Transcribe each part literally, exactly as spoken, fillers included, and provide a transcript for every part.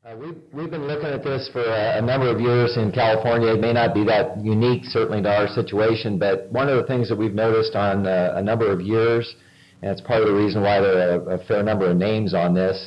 Uh, we've, we've been looking at this for a, a number of years in California. It may not be that unique, certainly, to our situation, but one of the things that we've noticed on uh, a number of years, and it's part of the reason why there are a, a fair number of names on this,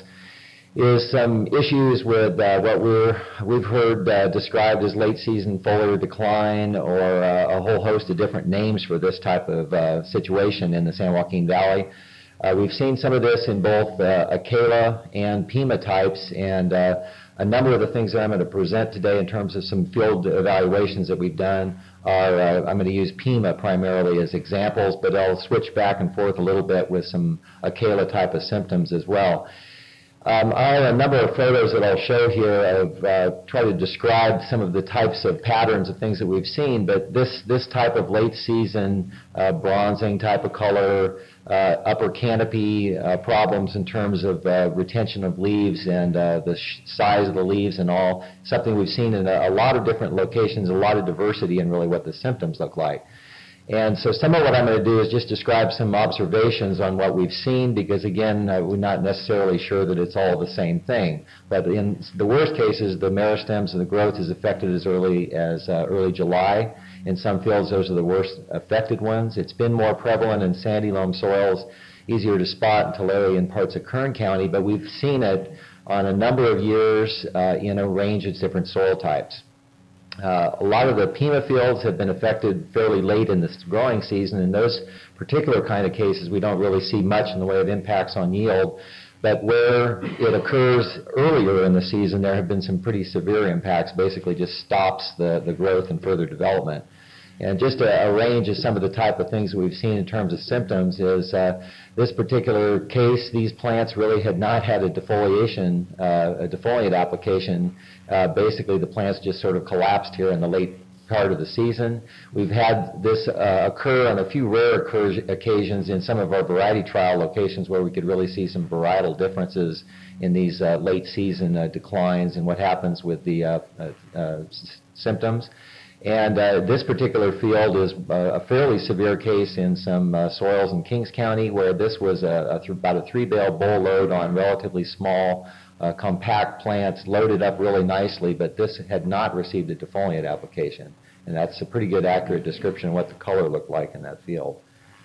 is some issues with uh, what we're, we've heard uh, described as late season foliar decline, or uh, a whole host of different names for this type of uh, situation in the San Joaquin Valley. Uh, we've seen some of this in both uh, Acala and Pima types, and uh, a number of the things that I'm going to present today in terms of some field evaluations that we've done are, uh, I'm going to use Pima primarily as examples, but I'll switch back and forth a little bit with some Acala type of symptoms as well. Um, I have a number of photos that I'll show here of uh, try to describe some of the types of patterns of things that we've seen, but this, this type of late season uh, bronzing type of color, uh, upper canopy uh, problems in terms of uh, retention of leaves and uh, the sh size of the leaves and all, something we've seen in a, a lot of different locations, a lot of diversity in really what the symptoms look like. And so some of what I'm going to do is just describe some observations on what we've seen, because again, uh, we're not necessarily sure that it's all the same thing. But in the worst cases, the meristems and the growth is affected as early as uh, early July. In some fields, those are the worst affected ones. It's been more prevalent in sandy loam soils, easier to spot in Tulare and parts of Kern County, but we've seen it on a number of years uh, in a range of different soil types. Uh, a lot of the Pima fields have been affected fairly late in the growing season. In those particular kind of cases, we don't really see much in the way of impacts on yield. But where it occurs earlier in the season, there have been some pretty severe impacts, basically just stops the, the growth and further development. And just a, a range of some of the type of things that we've seen in terms of symptoms is uh, this particular case, these plants really had not had a defoliation, uh, a defoliant application. Uh, basically, the plants just sort of collapsed here in the late part of the season. We've had this uh, occur on a few rare occasions in some of our variety trial locations where we could really see some varietal differences in these uh, late season uh, declines and what happens with the uh, uh, uh, symptoms. And uh, this particular field is uh, a fairly severe case in some uh, soils in Kings County, where this was a, a th about a three-bale bull load on relatively small, uh, compact plants, loaded up really nicely, but this had not received a defoliant application. And that's a pretty good accurate description of what the color looked like in that field.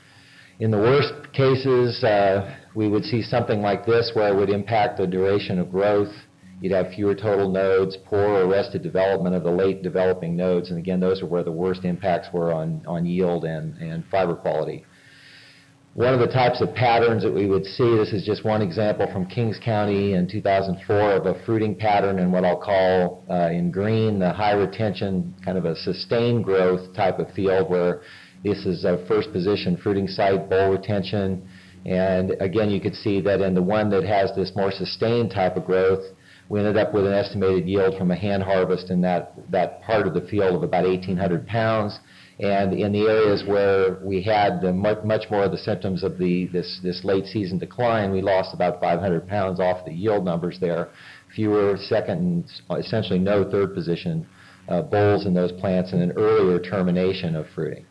In the worst cases, uh, we would see something like this, where it would impact the duration of growth. You'd have fewer total nodes, poor arrested development of the late developing nodes, and again, those are where the worst impacts were on, on yield and, and fiber quality. One of the types of patterns that we would see, this is just one example from Kings County in two thousand four of a fruiting pattern in what I'll call uh, in green, the high retention, kind of a sustained growth type of field, where this is a first position fruiting site, boll retention, and again, you could see that in the one that has this more sustained type of growth, we ended up with an estimated yield from a hand harvest in that, that part of the field of about eighteen hundred pounds. And in the areas where we had uh, much, much more of the symptoms of the, this, this late season decline, we lost about five hundred pounds off the yield numbers there. Fewer second and essentially no third position uh, bolls in those plants, and an earlier termination of fruiting.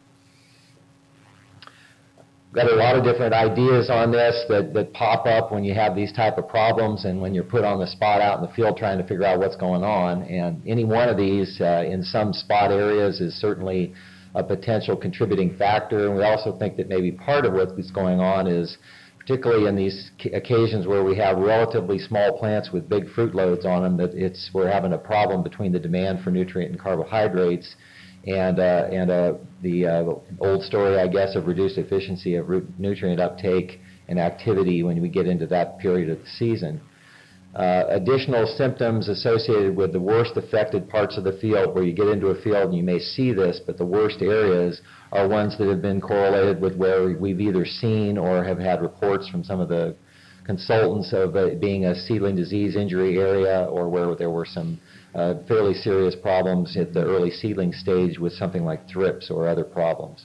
Got a lot of different ideas on this that, that pop up when you have these type of problems and when you're put on the spot out in the field trying to figure out what's going on. And any one of these uh, in some spot areas is certainly a potential contributing factor. And we also think that maybe part of what's going on is, particularly in these occasions where we have relatively small plants with big fruit loads on them, that it's, we're having a problem between the demand for nutrient and carbohydrates and, uh, and uh, the uh, old story, I guess, of reduced efficiency of root nutrient uptake and activity when we get into that period of the season. Uh, additional symptoms associated with the worst affected parts of the field, where you get into a field and you may see this, but the worst areas are ones that have been correlated with where we've either seen or have had reports from some of the consultants of it being a seedling disease injury area, or where there were some uh, fairly serious problems at the early seedling stage with something like thrips or other problems.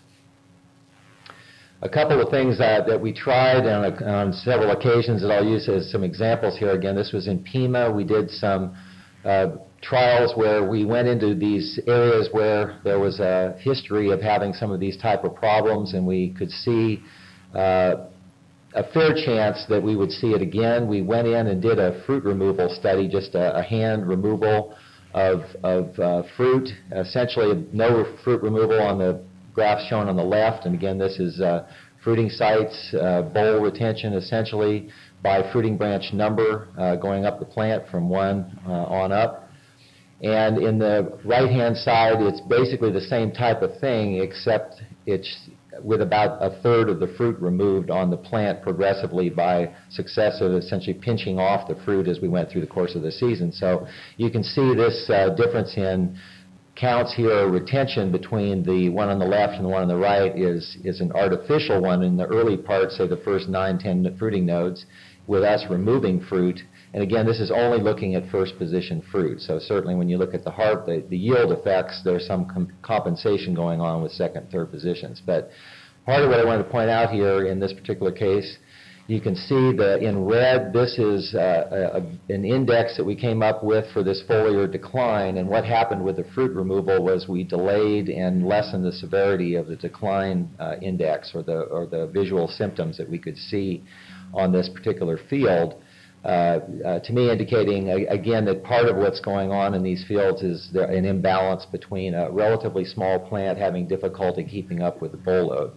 A couple of things that, that we tried on, a, on several occasions that I'll use as some examples here. Again, this was in Pima. We did some uh, trials where we went into these areas where there was a history of having some of these type of problems, and we could see uh, a fair chance that we would see it again. We went in and did a fruit removal study, just a, a hand removal of, of uh, fruit, essentially no fruit removal on the graph shown on the left. And again, this is uh, fruiting sites, uh, bowl retention essentially by fruiting branch number uh, going up the plant from one uh, on up. And in the right-hand side, it's basically the same type of thing, except it's with about a third of the fruit removed on the plant progressively by successive, essentially pinching off the fruit as we went through the course of the season. So you can see this uh, difference in counts here, retention between the one on the left and the one on the right is, is an artificial one in the early parts, say the first nine, ten fruiting nodes, with us removing fruit. And again, this is only looking at first position fruit. So certainly when you look at the heart, the, the yield effects, there's some com compensation going on with second, third positions. But part of what I wanted to point out here in this particular case, you can see that in red, this is uh, a, an index that we came up with for this foliar decline. And what happened with the fruit removal was we delayed and lessened the severity of the decline uh, index or the, or the visual symptoms that we could see on this particular field. Uh, uh, to me indicating, uh, again, that part of what's going on in these fields is there an imbalance between a relatively small plant having difficulty keeping up with the boll load.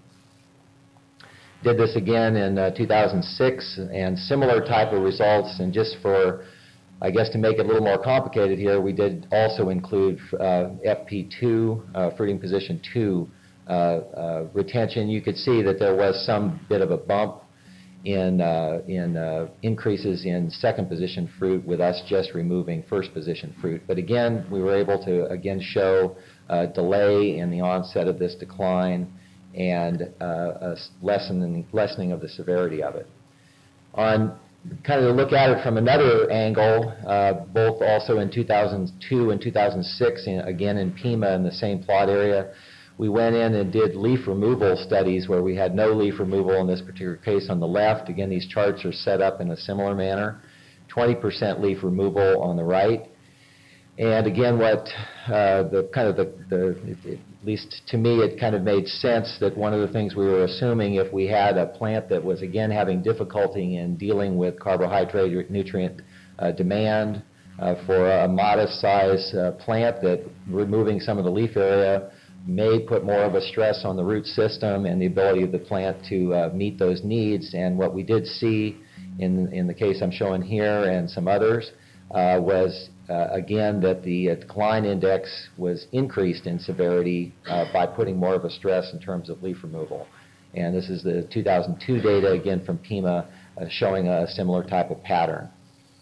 Did this again in uh, two thousand six, and similar type of results, and just for, I guess to make it a little more complicated here, we did also include uh, F P two, uh, fruiting position two uh, uh, retention. You could see that there was some bit of a bump in, uh, in uh, increases in second position fruit with us just removing first position fruit. But again, we were able to again show a delay in the onset of this decline and uh, a lessening, lessening of the severity of it. On kind of to look at it from another angle, uh, both also in two thousand two and two thousand six, in, again in Pima in the same plot area, we went in and did leaf removal studies where we had no leaf removal in this particular case on the left. Again, these charts are set up in a similar manner. twenty percent leaf removal on the right. And again, what uh, the kind of the, the, at least to me, it kind of made sense that one of the things we were assuming, if we had a plant that was again having difficulty in dealing with carbohydrate nutrient uh, demand uh, for a modest size uh, plant, that removing some of the leaf area may put more of a stress on the root system and the ability of the plant to uh, meet those needs. And what we did see in, in the case I'm showing here and some others uh, was, uh, again, that the uh, decline index was increased in severity uh, by putting more of a stress in terms of leaf removal. And this is the two thousand two data, again, from Pima, uh, showing a similar type of pattern.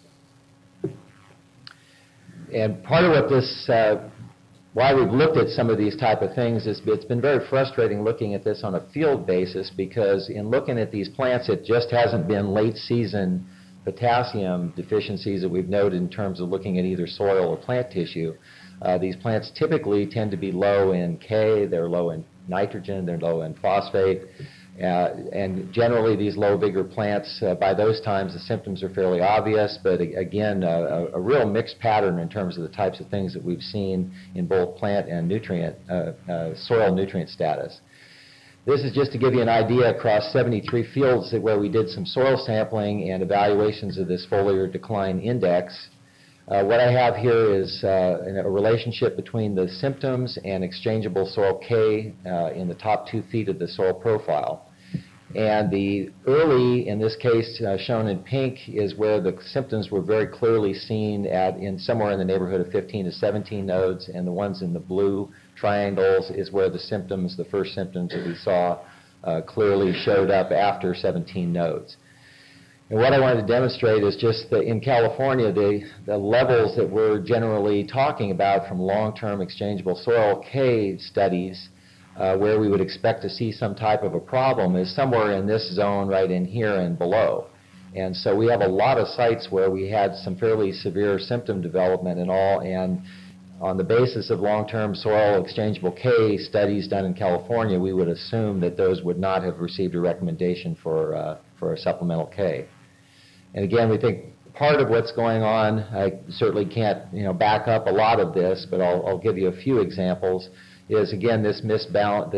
And part of what this uh, why we've looked at some of these type of things is it's been very frustrating looking at this on a field basis, because in looking at these plants, it just hasn't been late season potassium deficiencies that we've noted in terms of looking at either soil or plant tissue. Uh, these plants typically tend to be low in K, they're low in nitrogen, they're low in phosphate. Uh, and generally, these low vigor plants, uh, by those times, the symptoms are fairly obvious, but again, uh, a, a real mixed pattern in terms of the types of things that we've seen in both plant and nutrient, uh, uh, soil nutrient status. This is just to give you an idea across seventy-three fields where we did some soil sampling and evaluations of this foliar decline index. Uh, what I have here is uh, a relationship between the symptoms and exchangeable soil K uh, in the top two feet of the soil profile. And the early, in this case uh, shown in pink, is where the symptoms were very clearly seen at in somewhere in the neighborhood of fifteen to seventeen nodes, and the ones in the blue triangles is where the symptoms, the first symptoms that we saw uh, clearly showed up after seventeen nodes. And what I wanted to demonstrate is just that in California, the, the levels that we're generally talking about from long-term exchangeable soil K studies, uh, where we would expect to see some type of a problem, is somewhere in this zone right in here and below. And so we have a lot of sites where we had some fairly severe symptom development and all, and on the basis of long-term soil exchangeable K studies done in California, we would assume that those would not have received a recommendation for, uh, for a supplemental K. And again, we think part of what's going on, I certainly can't you know, back up a lot of this, but I'll, I'll give you a few examples, is again this misbalance, this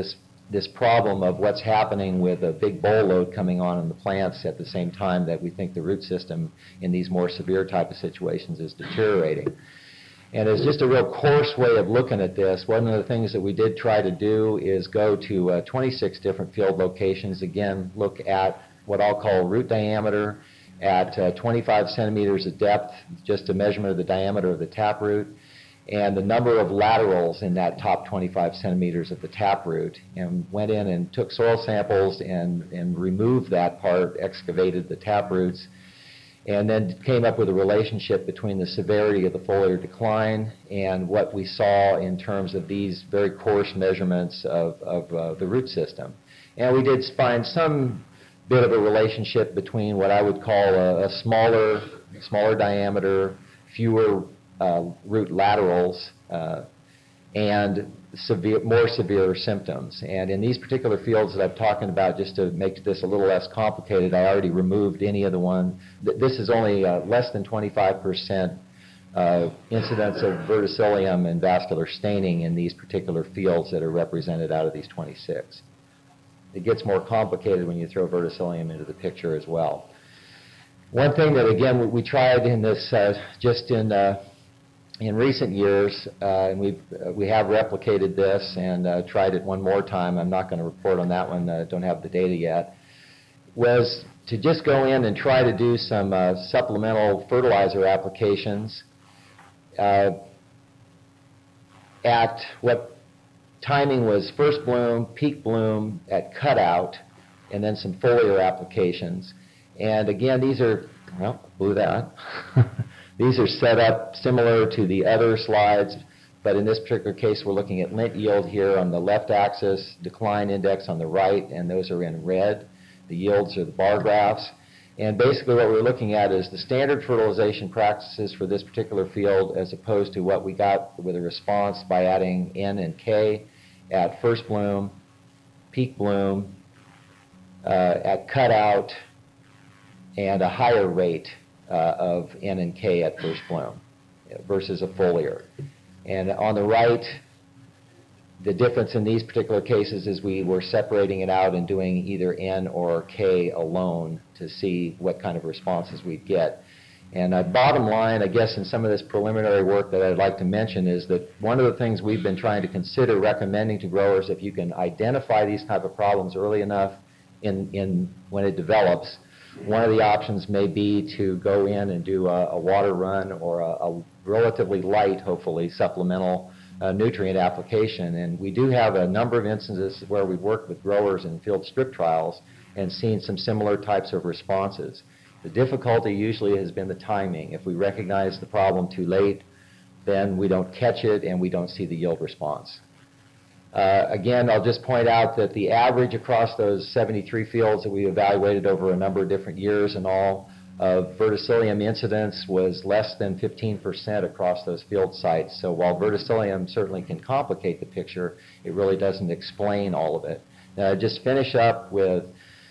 this problem of what's happening with a big boll load coming on in the plants at the same time that we think the root system in these more severe type of situations is deteriorating. And as just a real coarse way of looking at this, one of the things that we did try to do is go to uh, twenty-six different field locations. Again, look at what I'll call root diameter at uh, twenty-five centimeters of depth, just a measurement of the diameter of the taproot, and the number of laterals in that top twenty-five centimeters of the taproot, and went in and took soil samples and, and removed that part, excavated the taproots, and then came up with a relationship between the severity of the foliar decline and what we saw in terms of these very coarse measurements of, of uh, the root system. And we did find some bit of a relationship between what I would call a, a smaller, smaller diameter, fewer uh, root laterals, uh, and severe, more severe symptoms. And in these particular fields that I'm talking about, just to make this a little less complicated, I already removed any of the one. This is only uh, less than twenty-five percent uh, incidence of verticillium and vascular staining in these particular fields that are represented out of these twenty-six. It gets more complicated when you throw verticillium into the picture as well. One thing that, again, we, we tried in this, uh, just in uh, in recent years, uh, and we've, uh, we have replicated this and uh, tried it one more time. I'm not going to report on that one. I uh, don't have the data yet. Was to just go in and try to do some uh, supplemental fertilizer applications uh, at what timing was first bloom, peak bloom, at cutout, and then some foliar applications. And again, these are, well, blew that. These are set up similar to the other slides, but in this particular case, we're looking at lint yield here on the left axis, decline index on the right, and those are in red. The yields are the bar graphs. And basically what we're looking at is the standard fertilization practices for this particular field as opposed to what we got with a response by adding N and K at first bloom, peak bloom, uh, at cutout, and a higher rate uh, of N and K at first bloom versus a foliar. And on the right, the difference in these particular cases is we were separating it out and doing either N or K alone to see what kind of responses we'd get. And uh, bottom line, I guess, in some of this preliminary work that I'd like to mention is that one of the things we've been trying to consider recommending to growers, if you can identify these type of problems early enough in, in when it develops, one of the options may be to go in and do a, a water run or a, a relatively light, hopefully, supplemental uh, nutrient application. And we do have a number of instances where we've worked with growers in field strip trials and seen some similar types of responses. The difficulty usually has been the timing. If we recognize the problem too late, then we don't catch it and we don't see the yield response. Uh, again, I'll just point out that the average across those seventy-three fields that we evaluated over a number of different years and all of verticillium incidence was less than fifteen percent across those field sites. So while verticillium certainly can complicate the picture, it really doesn't explain all of it. Now, I'll just finish up with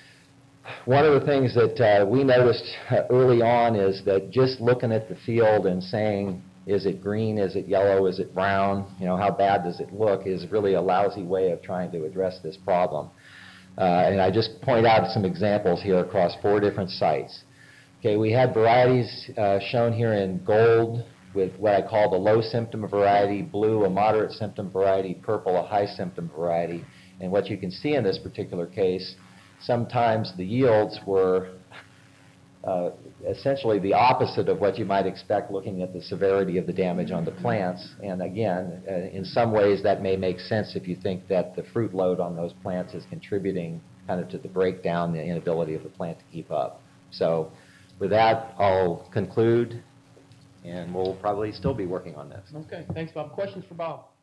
one of the things that uh, we noticed early on is that just looking at the field and saying, is it green, is it yellow, is it brown, you know, how bad does it look, is really a lousy way of trying to address this problem. Uh, and I just point out some examples here across four different sites. Okay, we had varieties uh, shown here in gold with what I call the low symptom variety, blue a moderate symptom variety, purple a high symptom variety. And what you can see in this particular case, sometimes the yields were uh, essentially the opposite of what you might expect looking at the severity of the damage on the plants. And again, uh, in some ways that may make sense if you think that the fruit load on those plants is contributing kind of to the breakdown, the inability of the plant to keep up. So with that, I'll conclude, and we'll probably still be working on this. Okay, thanks, Bob. Questions for Bob?